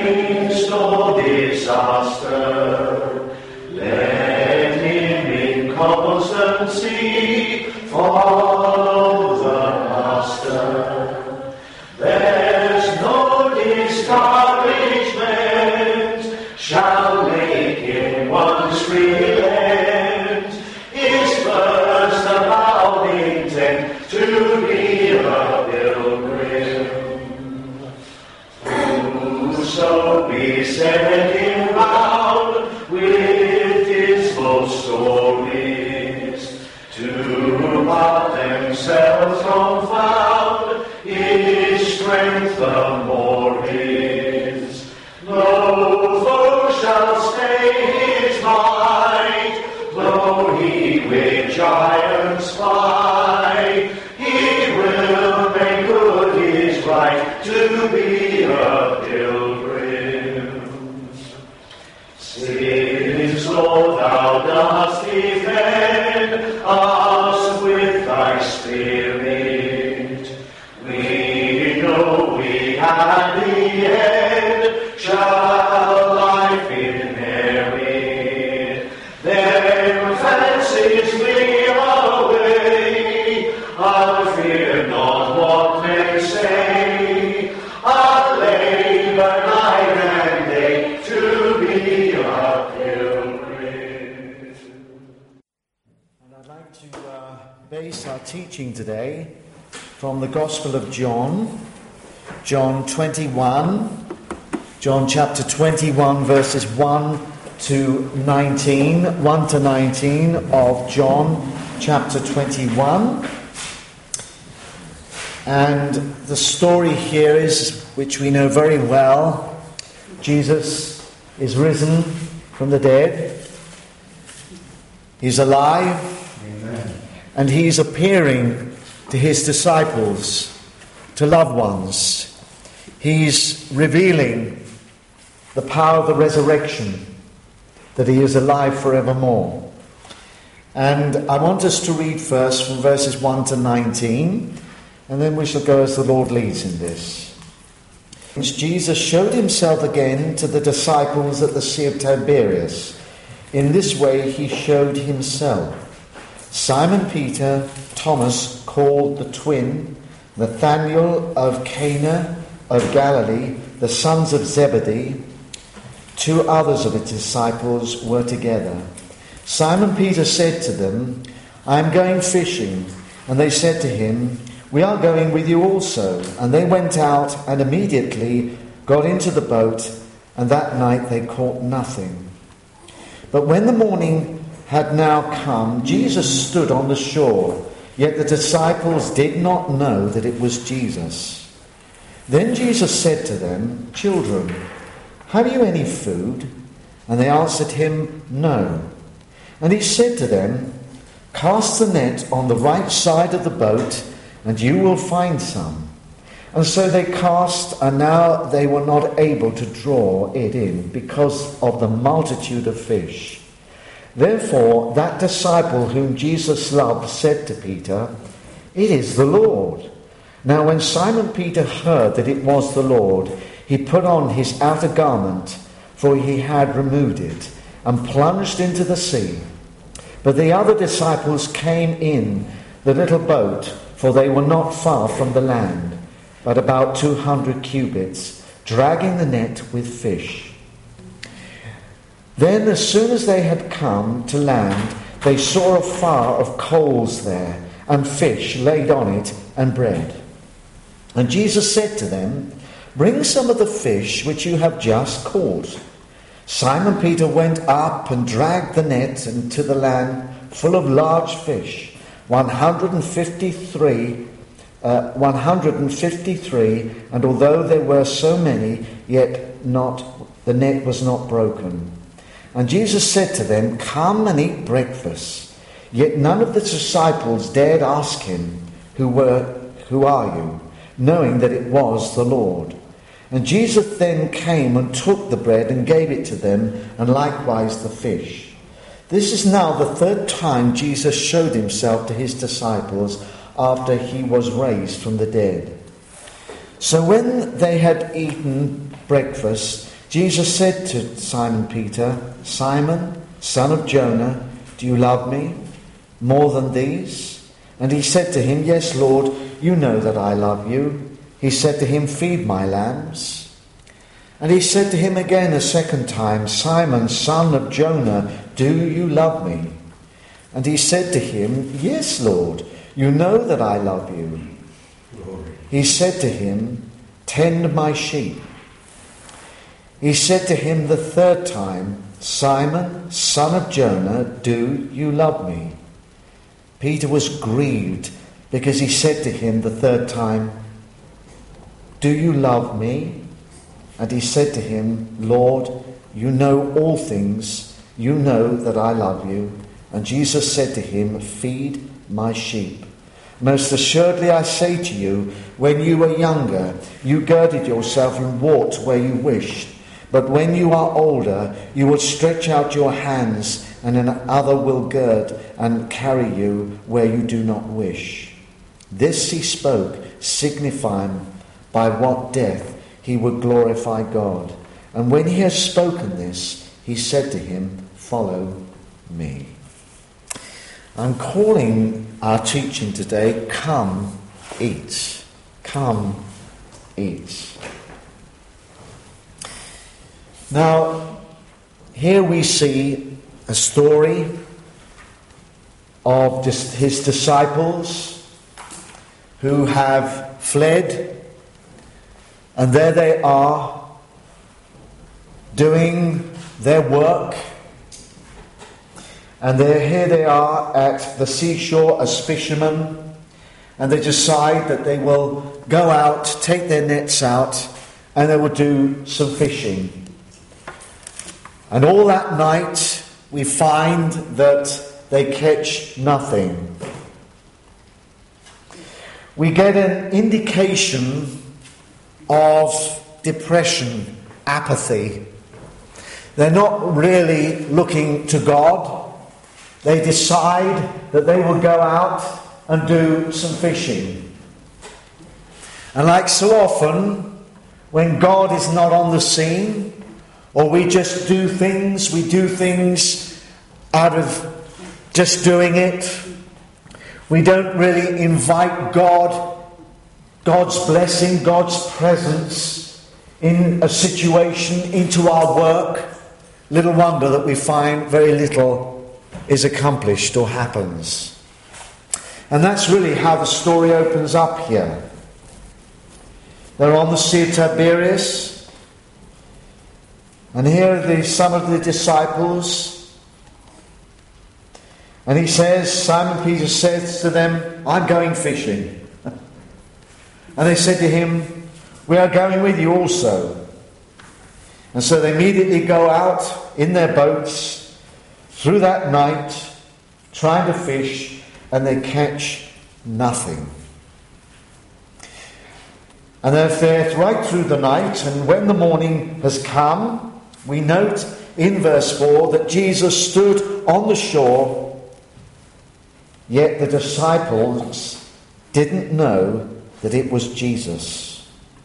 brings no disaster. Let him in constancy follow the Master. There's no discouragement shall make him once relent. His first avowed intent to be a pilgrim. Whoso beset him round with dismal stories, to about themselves confound, his strength the more is. No foe shall stay his might, though he with giants fight. He will make good his right to be a pilgrim. Since, Lord, thou dost defend us with thy Spirit, we know we at the end shall life inherit. Then fancies flee away, I'll fear not what men say. I'll labor night and day to be a pilgrim. And I'd like to base our teaching today from the Gospel of John, John 21, John chapter 21, verses 1 to 19 of John chapter 21. And the story here is, which we know very well, Jesus is risen from the dead. He's alive. Amen. And he's appearing to his disciples, to loved ones. He's revealing the power of the resurrection, that he is alive forevermore. And I want us to read first from verses 1 to 19, and then we shall go as the Lord leads in this. Jesus showed himself again to the disciples at the Sea of Tiberias. In this way he showed himself. Simon Peter, Thomas called the twin, Nathanael of Cana of Galilee, the sons of Zebedee. Two others of his disciples were together. Simon Peter said to them, I am going fishing. And they said to him, we are going with you also. And they went out and immediately got into the boat, and that night they caught nothing. But when the morning had now come, Jesus stood on the shore, yet the disciples did not know that it was Jesus. Then Jesus said to them, children, have you any food? And they answered him, no. And he said to them, cast the net on the right side of the boat, and you will find some. And so they cast, and now they were not able to draw it in, because of the multitude of fish. Therefore that disciple whom Jesus loved said to Peter, it is the Lord. Now when Simon Peter heard that it was the Lord, he put on his outer garment, for he had removed it, and plunged into the sea. But the other disciples came in the little boat, for they were not far from the land, but about 200 cubits, dragging the net with fish. Then as soon as they had come to land, they saw a fire of coals there, and fish laid on it, and bread. And Jesus said to them, bring some of the fish which you have just caught. Simon Peter went up and dragged the net into the land full of large fish, 153, and although there were so many, yet the net was not broken. And Jesus said to them, come and eat breakfast. Yet none of the disciples dared ask him, who are you? Knowing that it was the Lord. And Jesus then came and took the bread and gave it to them, and likewise the fish. This is now the third time Jesus showed himself to his disciples after he was raised from the dead. So when they had eaten breakfast, Jesus said to Simon Peter, "Simon, son of Jonah, do you love me more than these?" And he said to him, "Yes, Lord, you know that I love you." He said to him, "Feed my lambs." And he said to him again a second time, "Simon, son of Jonah, do you love me?" And he said to him, "Yes, Lord, you know that I love you." Glory. He said to him, "Tend my sheep." He said to him the third time, "Simon, son of Jonah, do you love me?" Peter was grieved because he said to him the third time, "Do you love me?" And he said to him, "Lord, you know all things. You know that I love you." And Jesus said to him, "Feed my sheep. Most assuredly I say to you, when you were younger, you girded yourself and walked where you wished. But when you are older, you will stretch out your hands, and another will gird and carry you where you do not wish." This he spoke, signifying by what death he would glorify God. And when he had spoken this, he said to him, "Follow me." I'm calling our teaching today, "Come, Eat." Come, eat. Now, here we see a story of his disciples who have fled, and there they are doing their work, and here they are at the seashore as fishermen, and they decide that they will go out, take their nets out, and they will do some fishing. And all that night we find that they catch nothing. We get an indication of depression, apathy. They're not really looking to God. They decide that they will go out and do some fishing. And like so often, when God is not on the scene, or we just do things, we do things out of just doing it. We don't really invite God's blessing, God's presence in a situation, into our work. Little wonder that we find very little is accomplished or happens. And that's really how the story opens up here. They're on the Sea of Tiberias. And here are some of the disciples. And he says, Simon Peter says to them, "I'm going fishing." And they said to him, "We are going with you also." And so they immediately go out in their boats through that night, trying to fish, and they catch nothing. And they're there right through the night, and when the morning has come, we note in verse 4 that Jesus stood on the shore, yet the disciples didn't know that it was Jesus.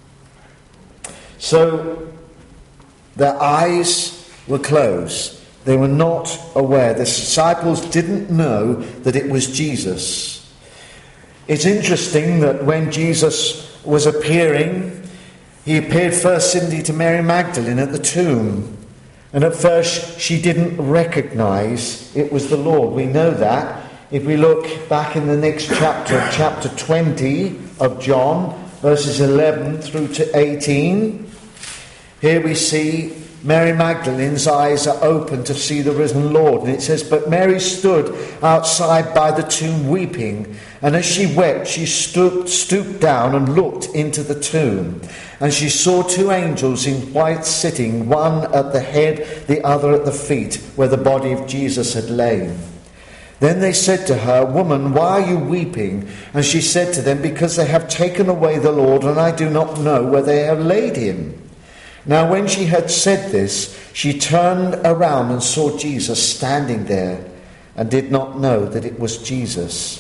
So their eyes were closed. They were not aware. The disciples didn't know that it was Jesus. It's interesting that when Jesus was appearing, he appeared first simply to Mary Magdalene at the tomb. And at first she didn't recognize it was the Lord. We know that if we look back in the next chapter, chapter 20 of John, verses 11 through to 18. Here we see Mary Magdalene's eyes are open to see the risen Lord. And it says, "But Mary stood outside by the tomb weeping. And as she wept, she stooped down and looked into the tomb. And she saw two angels in white sitting, one at the head, the other at the feet, where the body of Jesus had lain. Then they said to her, 'Woman, why are you weeping?' And she said to them, 'Because they have taken away the Lord, and I do not know where they have laid him.' Now when she had said this, she turned around and saw Jesus standing there, and did not know that it was Jesus.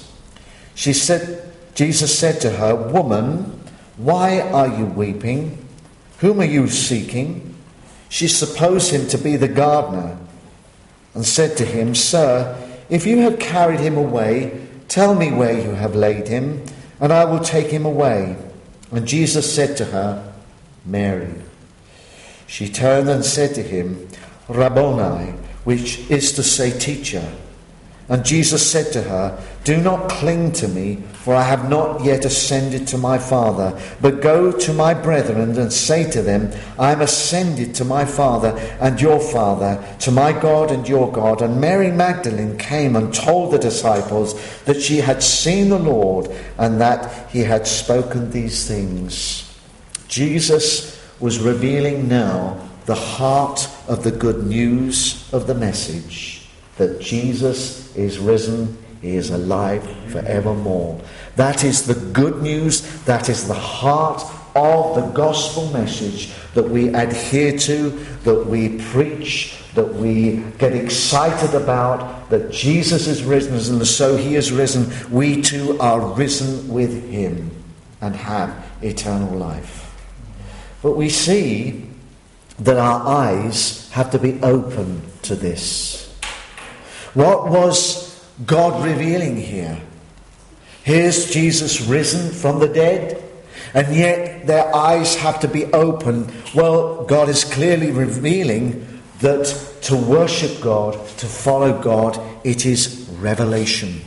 Jesus said to her, 'Woman, why are you weeping? Whom are you seeking?' She supposed him to be the gardener, and said to him, Sir, if you have carried him away, tell me where you have laid him, and I will take him away. And Jesus said to her, Mary. She turned and said to him, Rabboni, which is to say, teacher. And Jesus said to her, Do not cling to me, for I have not yet ascended to my Father, but go to my brethren and say to them, I am ascended to my Father and your Father, to my God and your God. And Mary Magdalene came and told the disciples that she had seen the Lord and that he had spoken these things. Jesus was revealing now the heart of the good news of the message, that Jesus is risen, he is alive forevermore. That is the good news, that is the heart of the gospel message that we adhere to, that we preach, that we get excited about, that Jesus is risen, and so he is risen. We too are risen with him and have eternal life. But we see that our eyes have to be open to this. What was God revealing here? Here's Jesus risen from the dead, and yet their eyes have to be open. Well, God is clearly revealing that to worship God, to follow God, it is revelation.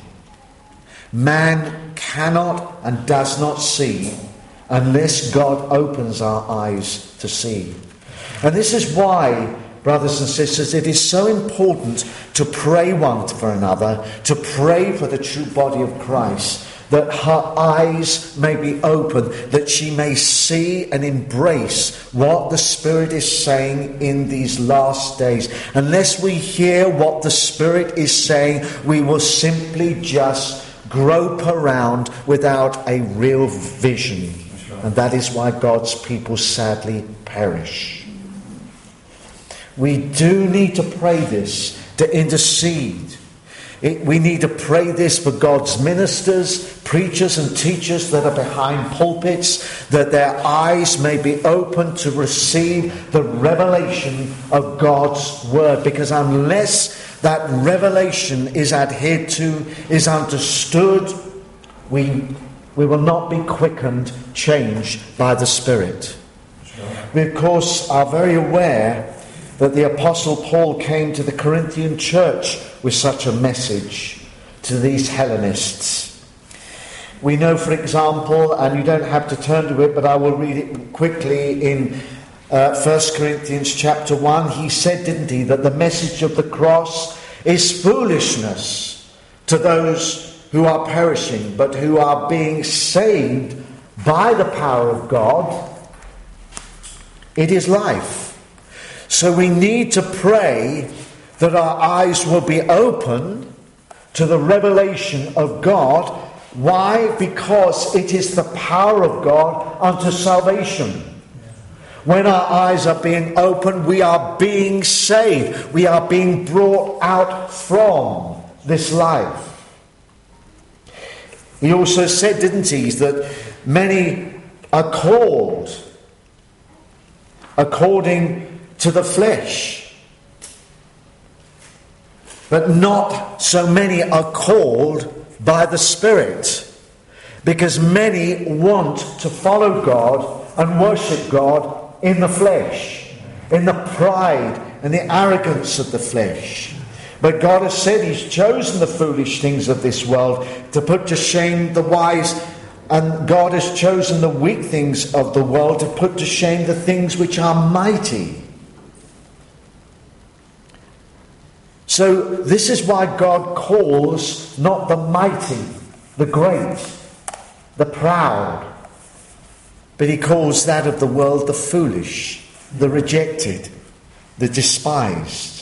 Man cannot and does not see unless God opens our eyes to see. And this is why, brothers and sisters, it is so important to pray one for another, to pray for the true body of Christ, that her eyes may be open, that she may see and embrace what the Spirit is saying in these last days. Unless we hear what the Spirit is saying, we will simply just grope around without a real vision. And that is why God's people sadly perish. We do need to pray this, to intercede. We need to pray this for God's ministers, preachers and teachers that are behind pulpits, that their eyes may be open to receive the revelation of God's word. Because unless that revelation is adhered to, is understood, we will not be quickened, changed by the Spirit. We, of course, are very aware that the Apostle Paul came to the Corinthian church with such a message to these Hellenists. We know, for example, and you don't have to turn to it, but I will read it quickly in 1 Corinthians chapter 1. He said, didn't he, that the message of the cross is foolishness to those who are perishing, but who are being saved by the power of God, it is life. So we need to pray that our eyes will be open to the revelation of God. Why? Because it is the power of God unto salvation. When our eyes are being opened, we are being saved. We are being brought out from this life. He also said, didn't he, that many are called according to the flesh, but not so many are called by the Spirit, because many want to follow God and worship God in the flesh, in the pride and the arrogance of the flesh. But God has said he's chosen the foolish things of this world to put to shame the wise, and God has chosen the weak things of the world to put to shame the things which are mighty. So this is why God calls not the mighty, the great, the proud, but he calls that of the world the foolish, the rejected, the despised.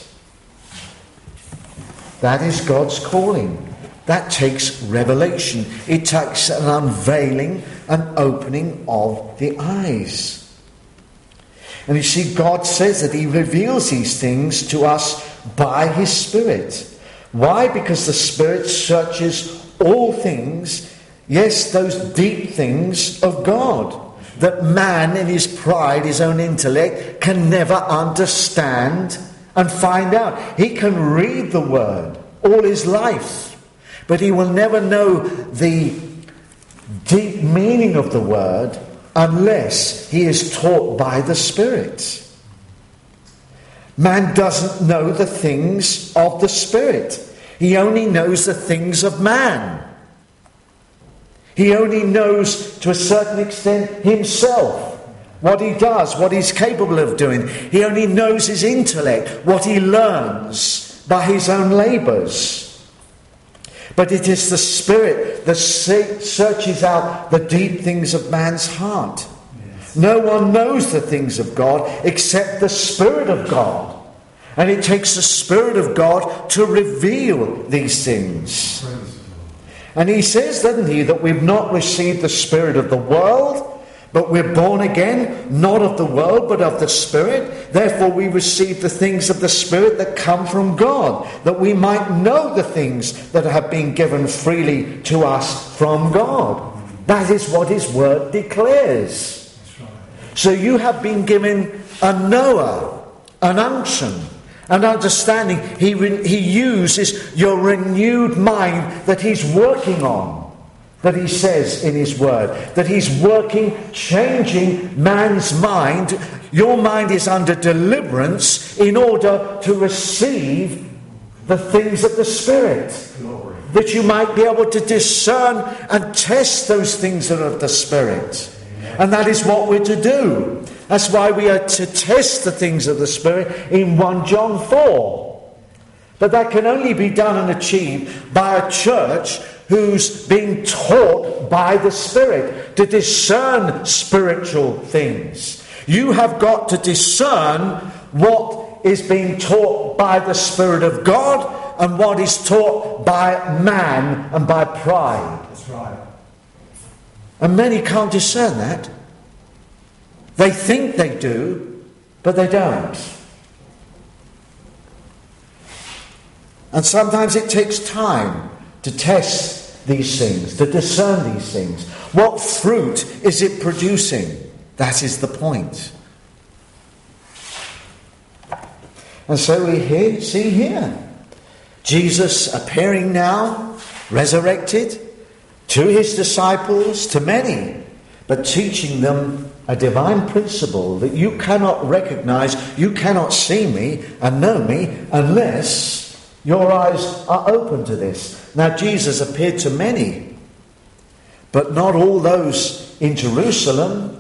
That is God's calling. That takes revelation. It takes an unveiling, an opening of the eyes. And you see, God says that he reveals these things to us by his Spirit. Why? Because the Spirit searches all things, yes, those deep things of God. that man in his pride, his own intellect, can never understand and find out. He can read the word all his life, but he will never know the deep meaning of the word unless he is taught by the Spirit. Man doesn't know the things of the Spirit. He only knows the things of man. He only knows, to a certain extent, himself, what he does, what he's capable of doing. He only knows his intellect, what he learns by his own labours. But it is the Spirit that searches out the deep things of man's heart. Yes. No one knows the things of God except the Spirit of God. And it takes the Spirit of God to reveal these things. And he says, doesn't he, that we've not received the spirit of the world, but we're born again, not of the world, but of the Spirit. Therefore we receive the things of the Spirit that come from God, that we might know the things that have been given freely to us from God. That is what his word declares. So you have been given a knower, an unction, an understanding. He uses your renewed mind that he's working on, that he says in his word, that he's working, changing man's mind. Your mind is under deliverance in order to receive the things of the Spirit, that you might be able to discern and test those things that are of the Spirit. And that is what we're to do. That's why we are to test the things of the Spirit in 1 John 4. But that can only be done and achieved by a church who's being taught by the Spirit to discern spiritual things. You have got to discern what is being taught by the Spirit of God and what is taught by man and by pride. That's right. And many can't discern that. They think they do, but they don't. And sometimes it takes time to test these things, to discern these things. What fruit is it producing? That is the point. And so we see here Jesus appearing now, resurrected, to his disciples, to many, but teaching them a divine principle that you cannot recognize, you cannot see me and know me unless your eyes are open to this. Now Jesus appeared to many, but not all those in Jerusalem,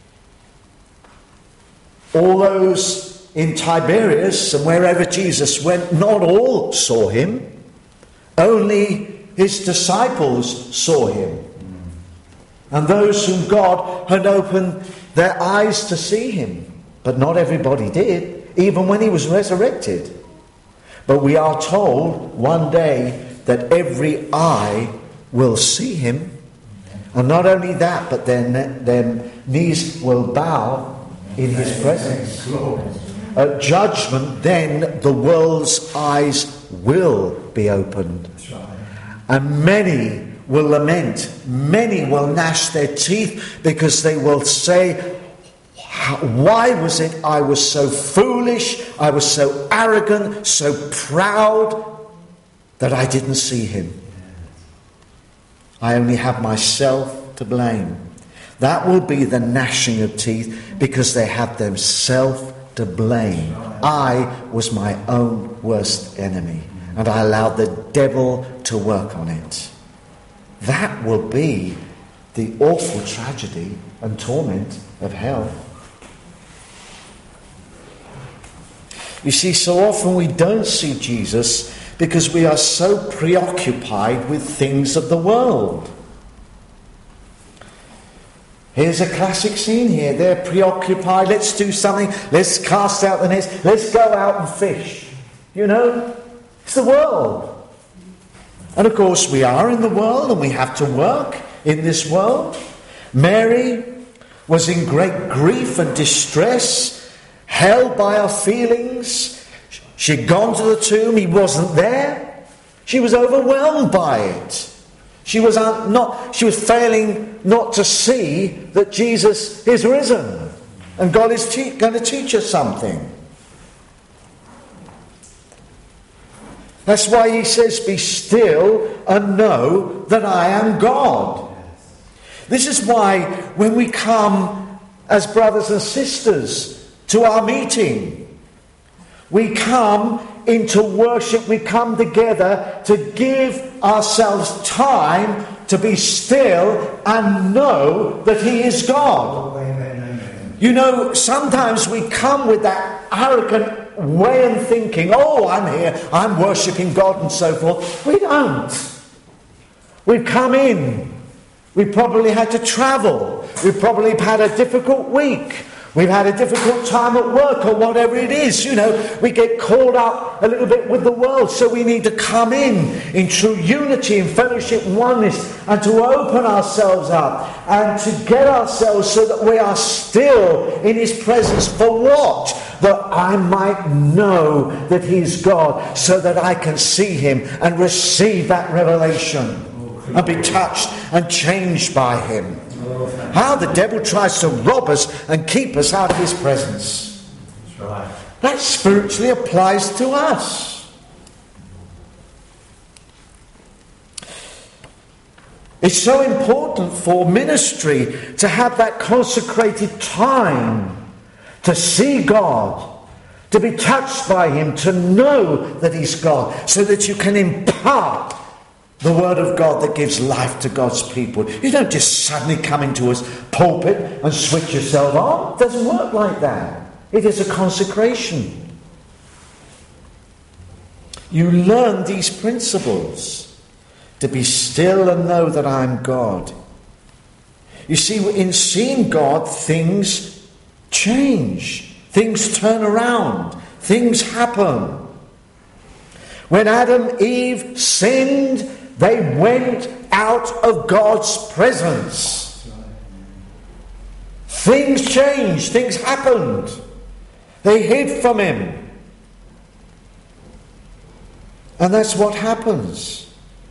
all those in Tiberias and wherever Jesus went, not all saw him. Only his disciples saw him. And those whom God had opened their eyes to see him. But not everybody did, even when he was resurrected. But we are told one day that every eye will see him. And not only that, but their knees will bow in his presence. At judgment, then the world's eyes will be opened. And many will lament, many will gnash their teeth, because they will say, why was it I was so foolish, I was so arrogant, so proud, that I didn't see him? I only have myself to blame. That will be the gnashing of teeth, because they have themselves to blame. I was my own worst enemy, and I allowed the devil to work on it. That will be the awful tragedy and torment of hell. You see, so often we don't see Jesus because we are so preoccupied with things of the world. Here's a classic scene here. They're preoccupied. Let's do something. Let's cast out the nets. Let's go out and fish. You know, it's the world. And of course we are in the world and we have to work in this world. Mary was in great grief and distress, held by her feelings. She'd gone to the tomb, he wasn't there. She was overwhelmed by it. She was failing not to see that Jesus is risen. And God is going to teach us something. That's why he says, be still and know that I am God. This is why when we come as brothers and sisters to our meeting, we come into worship, we come together to give ourselves time to be still and know that he is God. You know, sometimes we come with that arrogant way of thinking, oh, I'm here, I'm worshipping God and so forth. We don't. We've come in. We probably had to travel. We've probably had a difficult week. We've had a difficult time at work or whatever it is. You know, we get caught up a little bit with the world. So we need to come in true unity and fellowship and oneness, and to open ourselves up and to get ourselves so that we are still in his presence. For what? That I might know that he's God, so that I can see him and receive that revelation and be touched and changed by him. How the devil tries to rob us and keep us out of his presence. That's right. That spiritually applies to us. It's so important for ministry to have that consecrated time to see God, to be touched by him, to know that he's God, so that you can impart the word of God that gives life to God's people. You don't just suddenly come into a pulpit and switch yourself on. It doesn't work like that. It is a consecration. You learn these principles. To be still and know that I'm God. You see, in seeing God, things change. Things turn around. Things happen. When Adam and Eve sinned, they went out of God's presence. Things changed. Things happened. They hid from him. And that's what happens.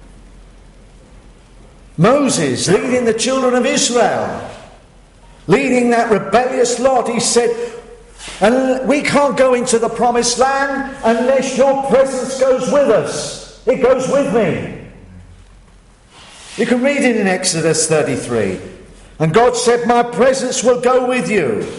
Moses, leading the children of Israel, leading that rebellious lot, he said, and we can't go into the promised land unless your presence goes with us. It goes with me. You can read it in Exodus 33. And God said, my presence will go with you.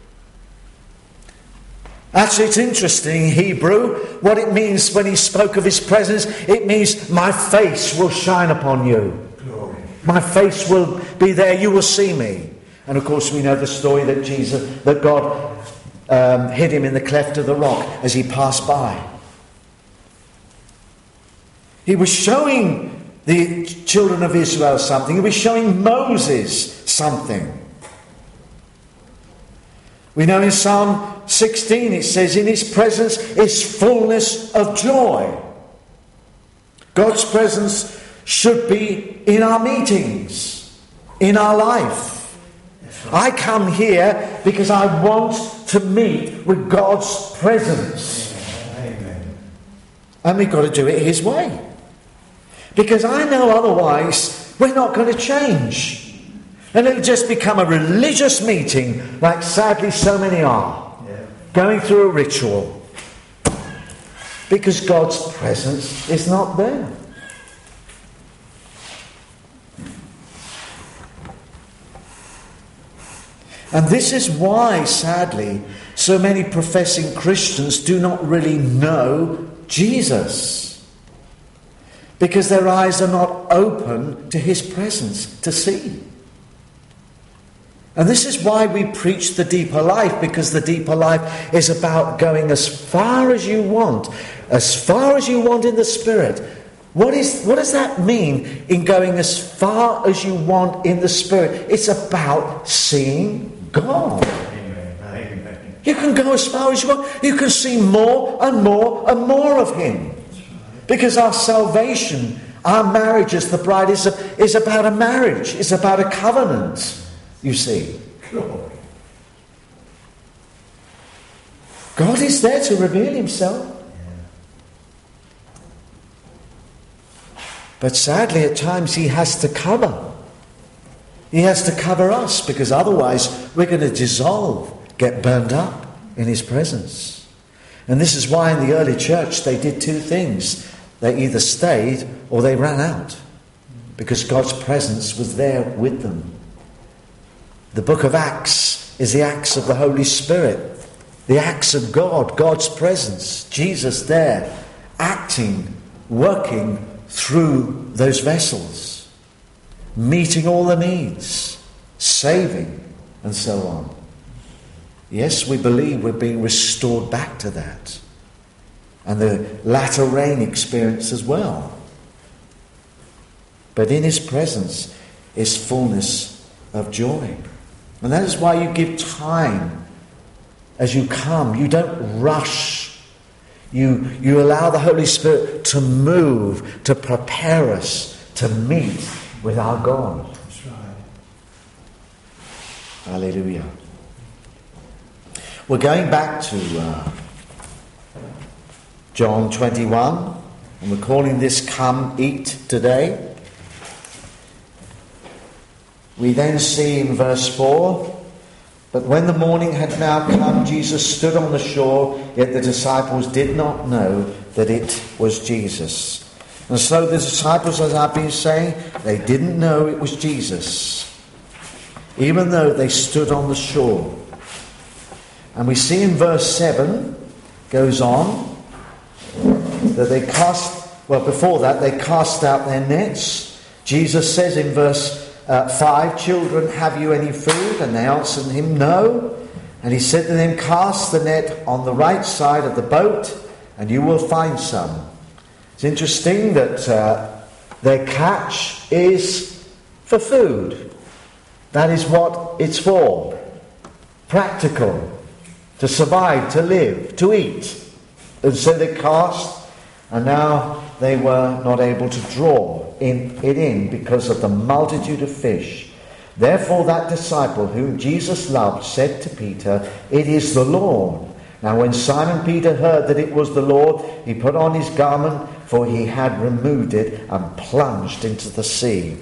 Actually, it's interesting in Hebrew what it means when he spoke of his presence. It means my face will shine upon you. Glory. My face will be there. You will see me. And of course, we know the story that God hid him in the cleft of the rock as he passed by. He was showing the children of Israel something. He was showing Moses something. We know in Psalm 16 it says, in his presence is fullness of joy. God's presence should be in our meetings, in our life. I come here because I want to meet with God's presence. Amen. And we've got to do it his way. Because I know otherwise we're not going to change. And it'll just become a religious meeting, like sadly so many are. Going through a ritual. Because God's presence is not there. And this is why, sadly, so many professing Christians do not really know Jesus. Because their eyes are not open to his presence to see. And this is why we preach the deeper life, because the deeper life is about going as far as you want in the Spirit. What does that mean in going as far as you want in the Spirit? It's about seeing God. Amen. You can go as far as you want. You can see more and more and more of him. Because our salvation, our marriage as the bride is about a marriage. It's about a covenant, you see. God is there to reveal himself. But sadly, at times he has to cover. He has to cover us, because otherwise we're going to dissolve, get burned up in his presence. And this is why in the early church they did two things. They either stayed or they ran out, because God's presence was there with them. The book of Acts is the Acts of the Holy Spirit, the Acts of God, God's presence, Jesus there, acting, working through those vessels, meeting all the needs, saving, and so on. Yes, we believe we're being restored back to that. And the latter rain experience as well. But in his presence is fullness of joy. And that is why you give time as you come. You don't rush. You allow the Holy Spirit to move, to prepare us to meet with our God. That's right. Hallelujah. We're going back to John 21, and we're calling this Come Eat Today. We then see in verse 4, but when the morning had now come, Jesus stood on the shore, yet the disciples did not know that it was Jesus. And so the disciples, as I've been saying, they didn't know it was Jesus, even though they stood on the shore. And we see in verse 7, goes on, that they before that, they cast out their nets. Jesus says in verse 5, children, have you any food? And they answered him, no. And he said to them, cast the net on the right side of the boat, and you will find some. It's interesting that their catch is for food. That is what it's for. Practical. To survive, to live, to eat. And so they cast, and now they were not able to draw it in because of the multitude of fish. Therefore that disciple whom Jesus loved said to Peter, it is the Lord. Now when Simon Peter heard that it was the Lord, he put on his garment, for he had removed it, and plunged into the sea.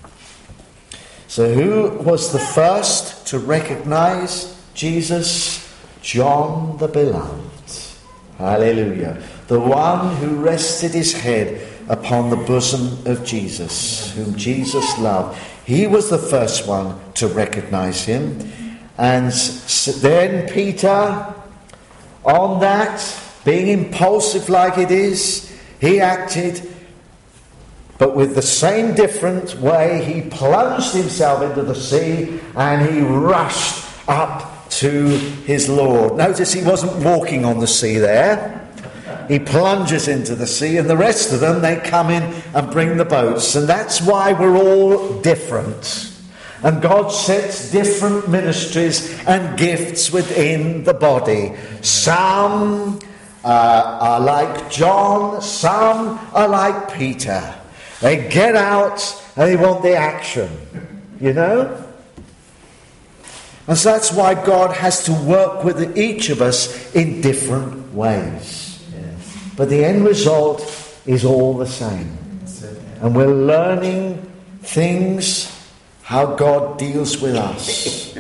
So who was the first to recognize Jesus? John the Beloved. Hallelujah. The one who rested his head upon the bosom of Jesus, whom Jesus loved. He was the first one to recognize him. And then Peter, on that, being impulsive like it is, he acted, but with the same different way. He plunged himself into the sea and he rushed up to his Lord. Notice he wasn't walking on the sea there. He plunges into the sea, and the rest of them, they come in and bring the boats. And that's why we're all different. And God sets different ministries and gifts within the body. Some are like John, some are like Peter. They get out and they want the action, you know? And so that's why God has to work with each of us in different ways. But the end result is all the same. And we're learning things, how God deals with us.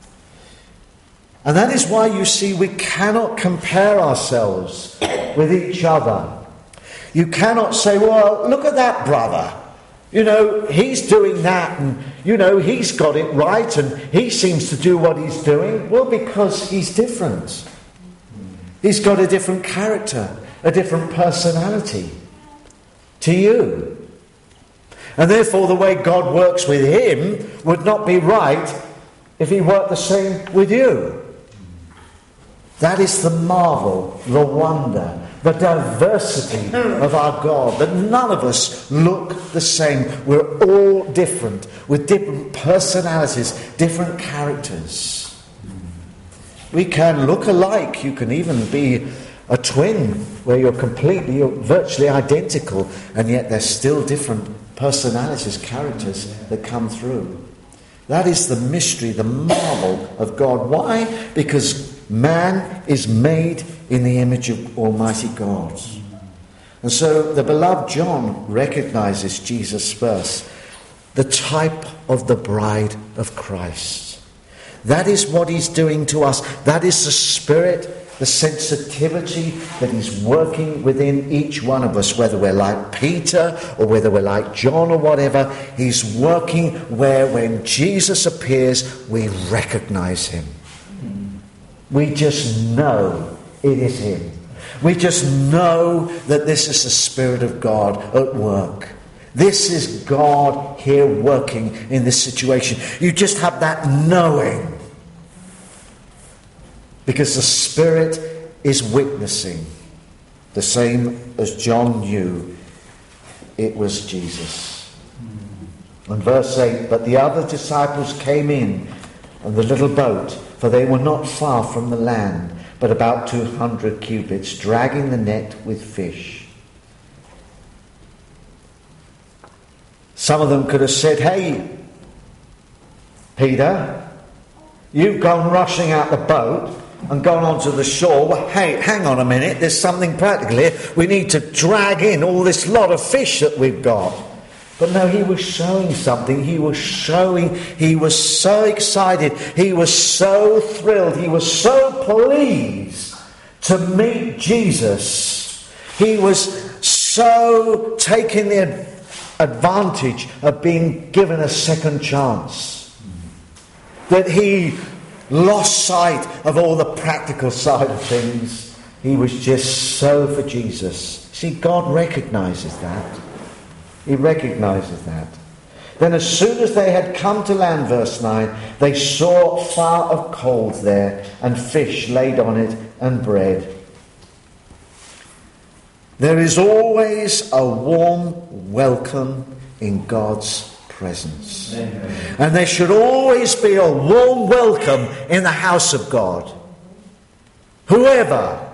And that is why you see we cannot compare ourselves with each other. You cannot say, well, look at that brother. You know, he's doing that, and, you know, he's got it right, and he seems to do what he's doing. Well, because he's different. He's got a different character, a different personality to you. And therefore, the way God works with him would not be right if he worked the same with you. That is the marvel, the wonder, the diversity of our God, that none of us look the same. We're all different, with different personalities, different characters. We can look alike. You can even be a twin where you're virtually identical, and yet there's still different personalities, characters that come through. That is the mystery, the marvel of God. Why? Because man is made in the image of Almighty God. And so the beloved John recognizes Jesus first, the type of the bride of Christ. That is what he's doing to us. That is the Spirit, the sensitivity that he's working within each one of us, whether we're like Peter or whether we're like John or whatever. He's working where when Jesus appears, we recognize him. We just know it is him. We just know that this is the Spirit of God at work. This is God here working in this situation. You just have that knowing. Because the Spirit is witnessing. The same as John knew it was Jesus. And verse 8, but the other disciples came in on the little boat, for they were not far from the land, but about 200 cubits, dragging the net with fish. Some of them could have said, hey, Peter, you've gone rushing out the boat and gone onto the shore. Well, hey, hang on a minute, there's something practical here. We need to drag in all this lot of fish that we've got. But no, he was showing something. He was so excited. He was so thrilled. He was so pleased to meet Jesus. He was so taking the advantage of being given a second chance that he lost sight of all the practical side of things. He was just so for Jesus. See, God recognizes that. He recognizes that. Then as soon as they had come to land, verse 9, they saw fire of coals there, and fish laid on it, and bread. There is always a warm welcome in God's presence. Amen. And there should always be a warm welcome in the house of God. Whoever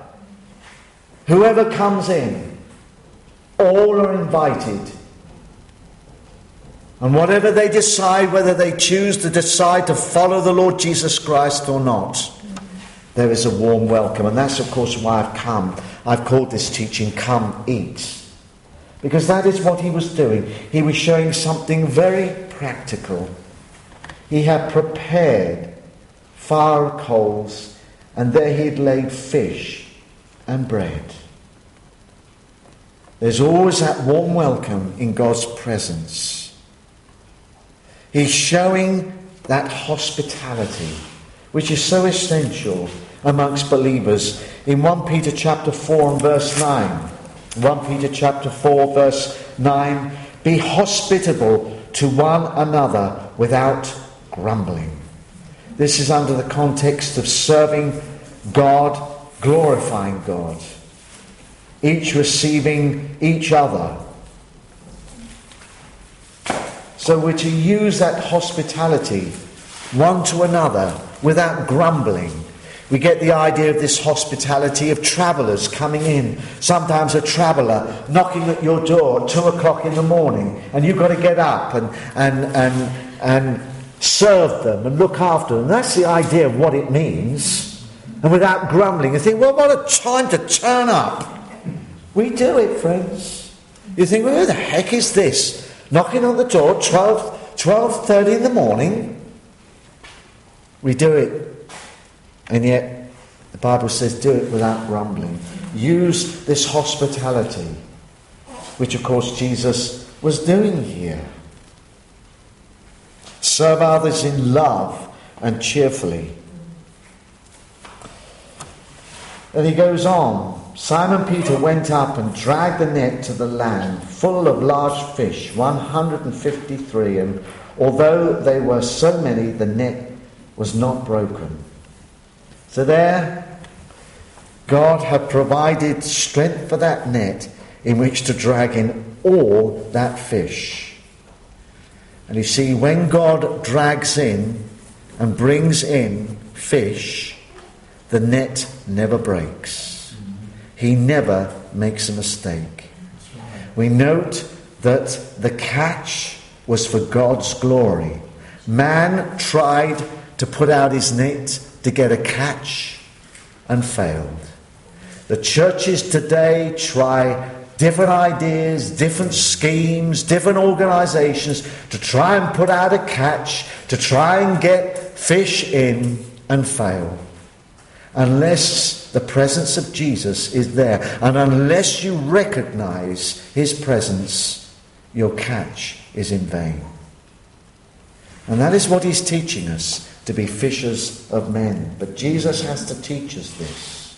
comes in, all are invited. And whatever they decide, whether they choose to decide to follow the Lord Jesus Christ or not, there is a warm welcome. And that's, of course, why I've come. I've called this teaching, Come Eat. Because that is what he was doing. He was showing something very practical. He had prepared fire coals, and there he had laid fish and bread. There's always that warm welcome in God's presence. He's showing that hospitality, which is so essential amongst believers. In 1 Peter chapter 4 and verse 9, 1 Peter chapter 4 verse 9, be hospitable to one another without grumbling. This is under the context of serving God, glorifying God, each receiving each other. So we're to use that hospitality one to another without grumbling. We get the idea of this hospitality of travellers coming in. Sometimes a traveller knocking at your door at 2 o'clock in the morning, and you've got to get up and serve them and look after them. That's the idea of what it means. And without grumbling, you think, well, what a time to turn up. We do it, friends. You think, well, who the heck is this? Knocking on the door, 12:30 in the morning. We do it. And yet, the Bible says, do it without grumbling. Use this hospitality, which, of course, Jesus was doing here. Serve others in love and cheerfully. And he goes on. Simon Peter went up and dragged the net to the land, full of large fish, 153, and although they were so many, the net was not broken. So there, God had provided strength for that net in which to drag in all that fish. And you see, when God drags in and brings in fish, the net never breaks. He never makes a mistake. We note that the catch was for God's glory. Man tried to put out his net to get a catch and failed. The churches today try different ideas, different schemes, different organizations to try and put out a catch, to try and get fish in, and fail. Unless the presence of Jesus is there, and unless you recognize his presence, your catch is in vain. And that is what he's teaching us, to be fishers of men. But Jesus has to teach us this.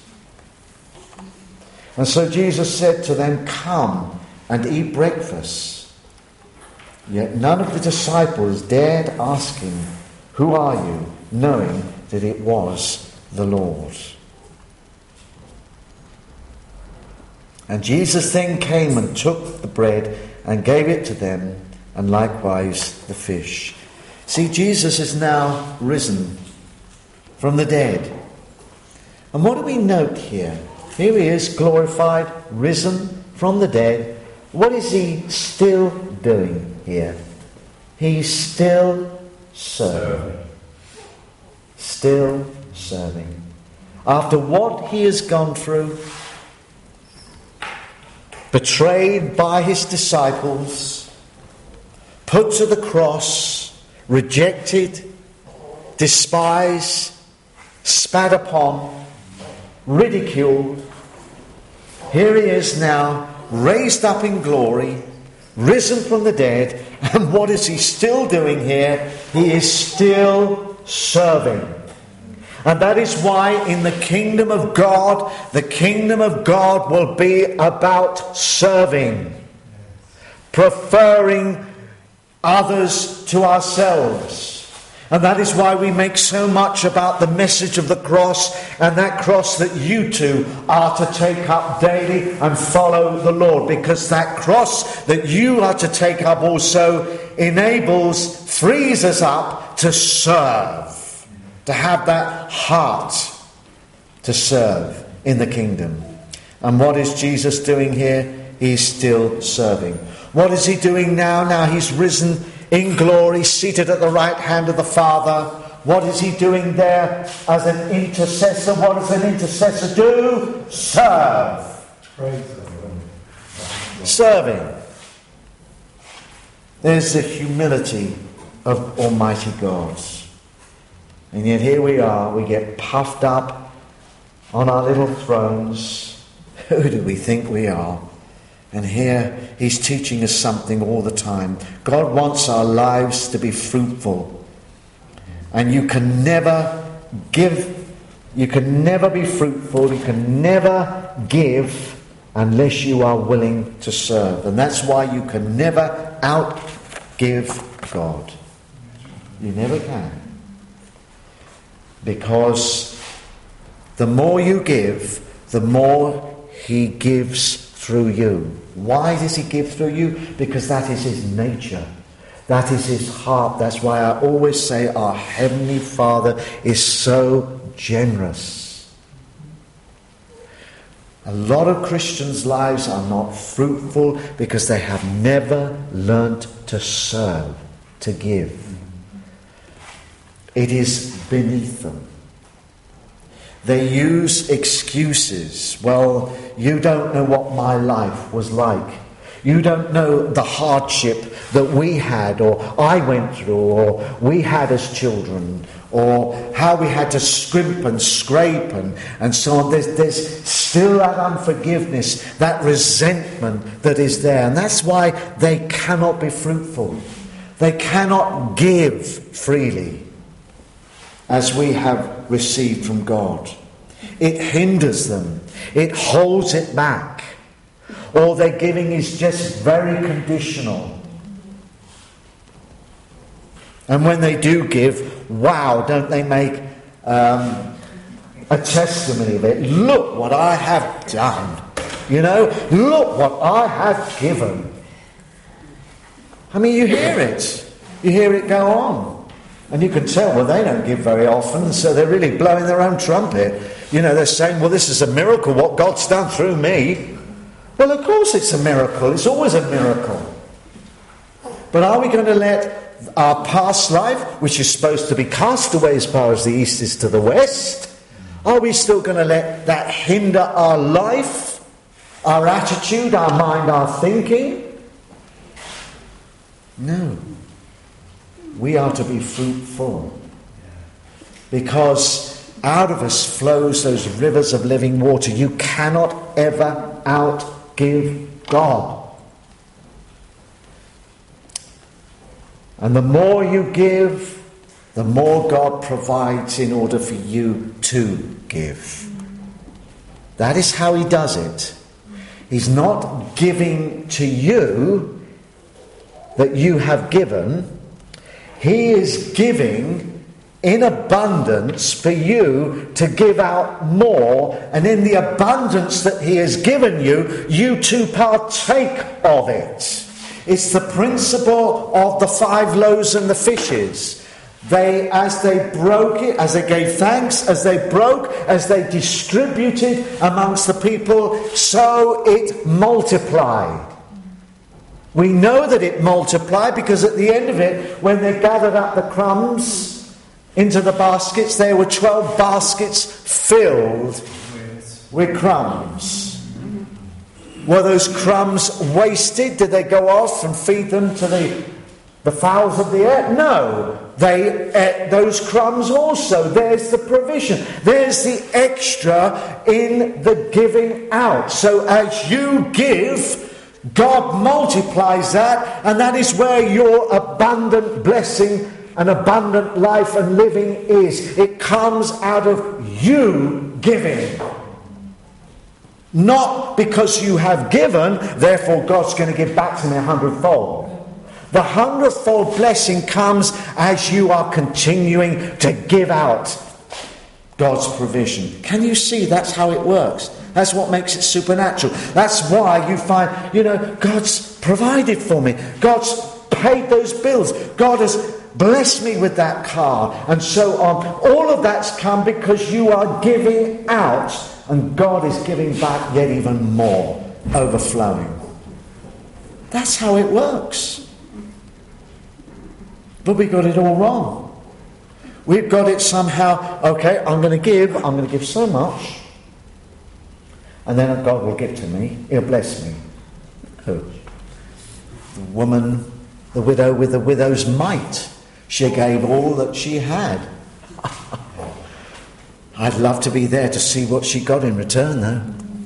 And so Jesus said to them, "Come and eat breakfast." Yet none of the disciples dared ask him, "Who are you?" knowing that it was the Lord. And Jesus then came and took the bread and gave it to them, and likewise the fish. See, Jesus is now risen from the dead. And what do we note here? Here he is, glorified, risen from the dead. What is he still doing here? He's still serving. Still serving. After what he has gone through, betrayed by his disciples, put to the cross, rejected, despised, spat upon, ridiculed, here he is now, raised up in glory, risen from the dead, and what is he still doing here? He is still serving. And that is why in the kingdom of God will be about serving, preferring others to ourselves. And that is why we make so much about the message of the cross, and that cross that you too are to take up daily and follow the Lord. Because that cross that you are to take up also frees us up to serve, to have that heart to serve in the kingdom. And what is Jesus doing here? He's still serving. What is he doing now? Now he's risen in glory, seated at the right hand of the Father. What is he doing there as an intercessor? What does an intercessor do? Serve. Serving. There's the humility of Almighty God. And yet here we are, we get puffed up on our little thrones. Who do we think we are? And here he's teaching us something all the time. God wants our lives to be fruitful. And you can never be fruitful, you can never give unless you are willing to serve. And that's why you can never outgive God. You never can. Because the more you give, the more he gives through you. Why does he give through you? Because that is his nature. That is his heart. That's why I always say our Heavenly Father is so generous. A lot of Christians' lives are not fruitful because they have never learnt to serve, to give. It is beneath them. They use excuses. Well, you don't know what my life was like. You don't know the hardship that we had, or I went through, or we had as children, or how we had to scrimp and scrape and so on. There's still that unforgiveness, that resentment that is there. And that's why they cannot be fruitful. They cannot give freely as we have received from God. It hinders them. It holds it back. All their giving is just very conditional. And when they do give, wow, don't they make a testimony of it? Look what I have done. You know, look what I have given. I mean, you hear it. You hear it go on. And you can tell, well, they don't give very often, so they're really blowing their own trumpet. You know, they're saying, well, this is a miracle, what God's done through me. Well, of course it's a miracle. It's always a miracle. But are we going to let our past life, which is supposed to be cast away as far as the east is to the west, are we still going to let that hinder our life, our attitude, our mind, our thinking. No. We are to be fruitful. Because out of us flows those rivers of living water. You cannot ever outgive God. And the more you give, the more God provides in order for you to give. That is how he does it. He's not giving to you that you have given. He is giving in abundance for you to give out more. And in the abundance that he has given you, you too partake of it. It's the principle of the 5 loaves and the fishes. As they broke it, as they gave thanks, as they broke, as they distributed amongst the people, so it multiplied. We know that it multiplied because at the end of it, when they gathered up the crumbs into the baskets, there were 12 baskets filled with crumbs. Were those crumbs wasted? Did they go off and feed them to the fowls of the air? No. They ate those crumbs also. There's the provision. There's the extra in the giving out. So as you give, God multiplies that, and that is where your abundant blessing and abundant life and living is. It comes out of you giving. Not because you have given, therefore God's going to give back to me 100-fold. The 100-fold blessing comes as you are continuing to give out God's provision. Can you see that's how it works? That's what makes it supernatural. That's why you find, God's provided for me. God's paid those bills. God has blessed me with that car, and so on. All of that's come because you are giving out, and God is giving back yet even more, overflowing. That's how it works. But we got it all wrong. We've got it somehow, okay, I'm going to give so much, and then God will give to me, he'll bless me. Oh. The woman, the widow with the widow's mite, she gave all that she had. I'd love to be there to see what she got in return, though.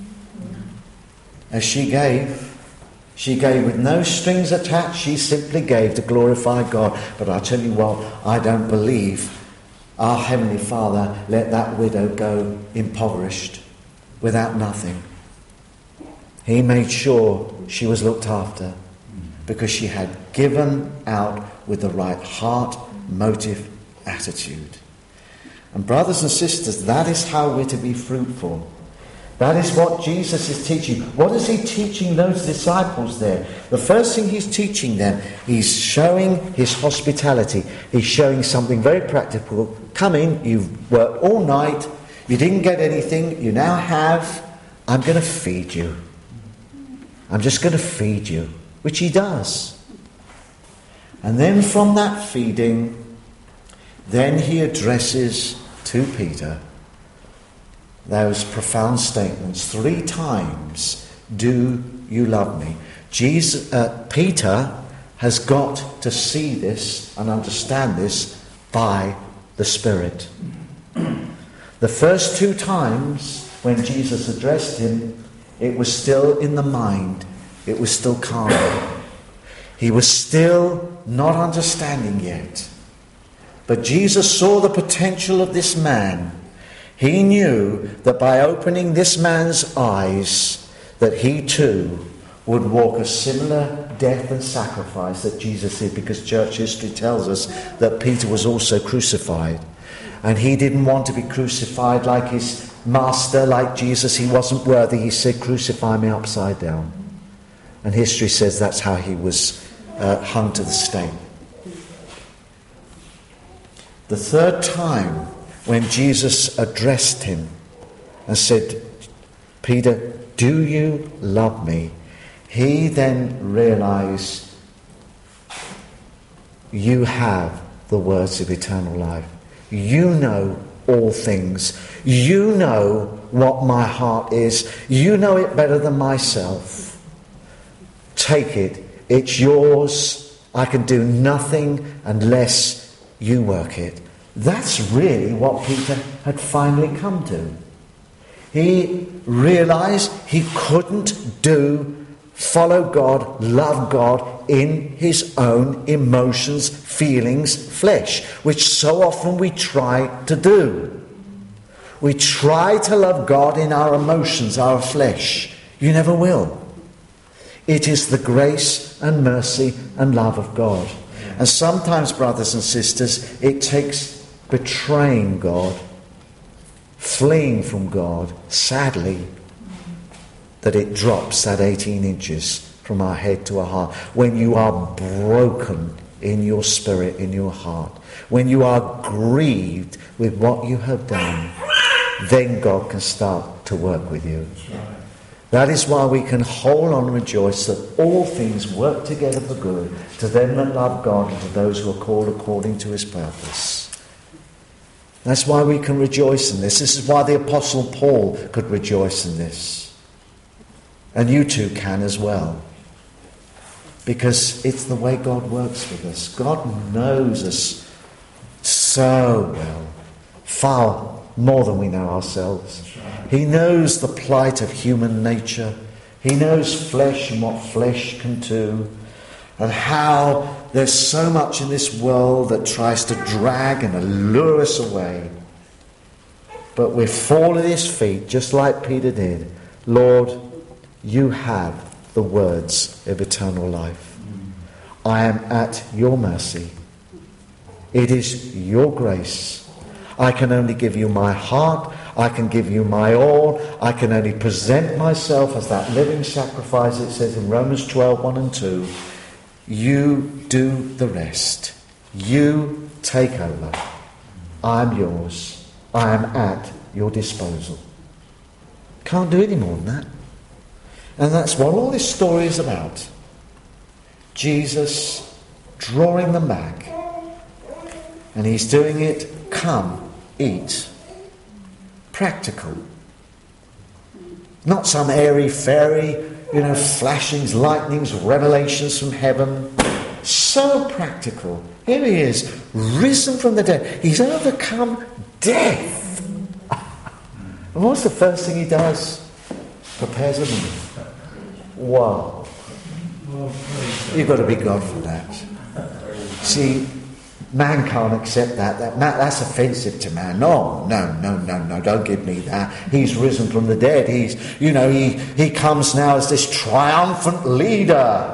As she gave with no strings attached. She simply gave to glorify God. But I tell you what, I don't believe our Heavenly Father let that widow go impoverished, without nothing. He made sure she was looked after, because she had given out with the right heart, motive, attitude. And brothers and sisters, that is how we're to be fruitful. That is what Jesus is teaching. What is he teaching those disciples there? The first thing he's teaching them, he's showing his hospitality. He's showing something very practical. Come in, you've worked all night, you didn't get anything, you now have. I'm going to feed you. I'm just going to feed you. Which he does. And then from that feeding, then he addresses to Peter those profound statements. 3 times, do you love me? Peter has got to see this and understand this by the Spirit. The first 2 times when Jesus addressed him, it was still in the mind. It was still carnal. He was still not understanding yet. But Jesus saw the potential of this man. He knew that by opening this man's eyes, that he too would walk a similar death and sacrifice that Jesus did, because church history tells us that Peter was also crucified. And he didn't want to be crucified like his master, like Jesus. He wasn't worthy. He said, crucify me upside down. And history says that's how he was hung to the stake. The 3rd time, when Jesus addressed him and said, Peter, do you love me? He then realized, you have the words of eternal life. You know all things. You know what my heart is. You know it better than myself. Take it. It's yours. I can do nothing unless you work it. That's really what Peter had finally come to. He realized he couldn't follow God, love God in his own emotions, feelings, flesh, which so often we try to do. We try to love God in our emotions, our flesh. You never will. It is the grace and mercy and love of God. And sometimes, brothers and sisters, it takes betraying God, fleeing from God, sadly, that it drops that 18 inches from our head to our heart. When you are broken in your spirit, in your heart, when you are grieved with what you have done, then God can start to work with you. That is why we can hold on and rejoice that all things work together for good to them that love God and to those who are called according to his purpose. That's why we can rejoice in this. This is why the Apostle Paul could rejoice in this. And you too can as well. Because it's the way God works with us. God knows us so well. Far more than we know ourselves. He knows the plight of human nature. He knows flesh and what flesh can do. And how there's so much in this world that tries to drag and allure us away. But we fall at his feet just like Peter did. Lord, you have the words of eternal life. I am at your mercy. It is your grace. I can only give you my heart. I can give you my all. I can only present myself as that living sacrifice, it says in Romans 12, 1 and 2. You do the rest. You take over. I'm yours. I am at your disposal. Can't do any more than that. And that's what all this story is about. Jesus drawing them back. And he's doing it, come, eat. Practical. Not some airy-fairy, flashings, lightnings, revelations from heaven. So practical. Here he is, risen from the dead. He's overcome death. And what's the first thing he does? Prepares a meal. Wow. You've got to be God for that. See, man can't accept that. That's offensive to man. No, don't give me that. He's risen from the dead. He comes now as this triumphant leader.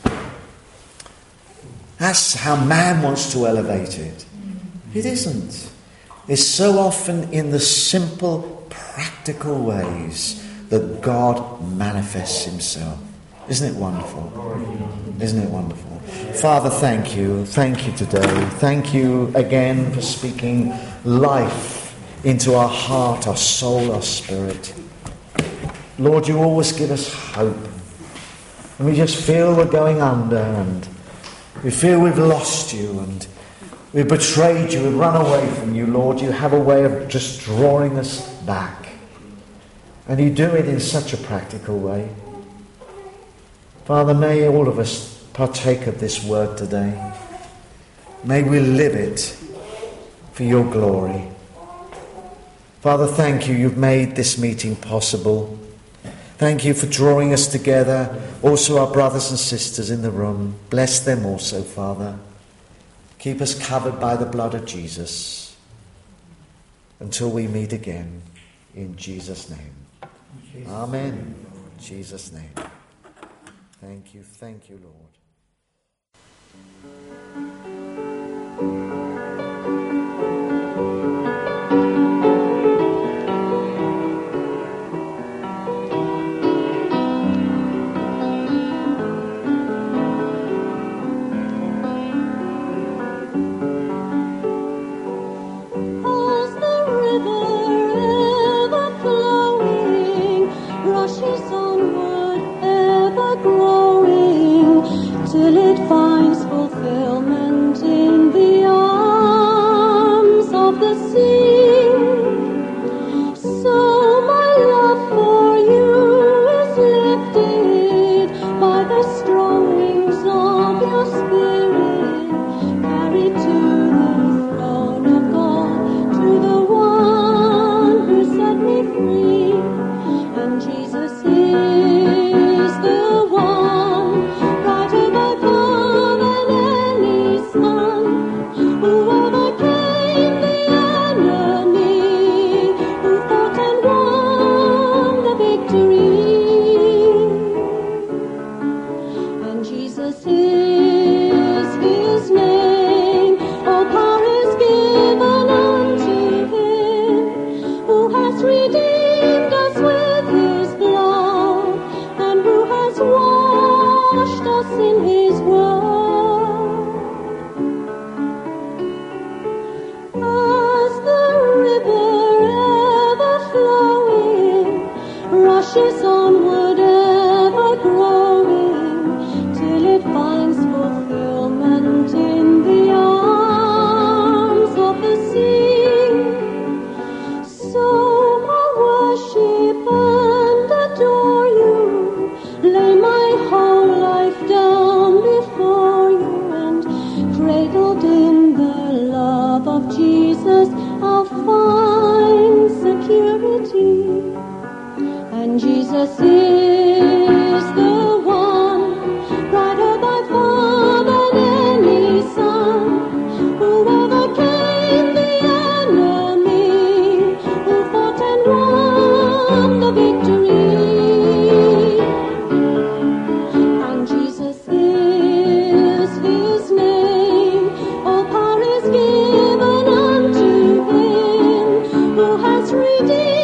That's how man wants to elevate it. It isn't. It's so often in the simple, practical ways that God manifests himself. Isn't it wonderful? Isn't it wonderful? Father, thank you. Thank you today. Thank you again for speaking life into our heart, our soul, our spirit. Lord, you always give us hope. And we just feel we're going under, and we feel we've lost you, and we've betrayed you, we've run away from you, Lord. You have a way of just drawing us back. And you do it in such a practical way. Father, may all of us partake of this word today. May we live it for your glory. Father, thank you. You've made this meeting possible. Thank you for drawing us together. Also our brothers and sisters in the room. Bless them also, Father. Keep us covered by the blood of Jesus until we meet again. In Jesus' name. Amen. In Jesus' name. Thank you, Lord. As the river ever flowing rushes onward, ever growing rushes onward, ever growing, till it finds fulfillment in the arms of the sea. So I'll worship and adore you, lay my whole life down before you, and cradled in the love of Jesus, I'll find security. And Jesus is the one, brighter by far than any sun, who overcame the enemy, who fought and won the victory. And Jesus is his name, all power is given unto him, who has redeemed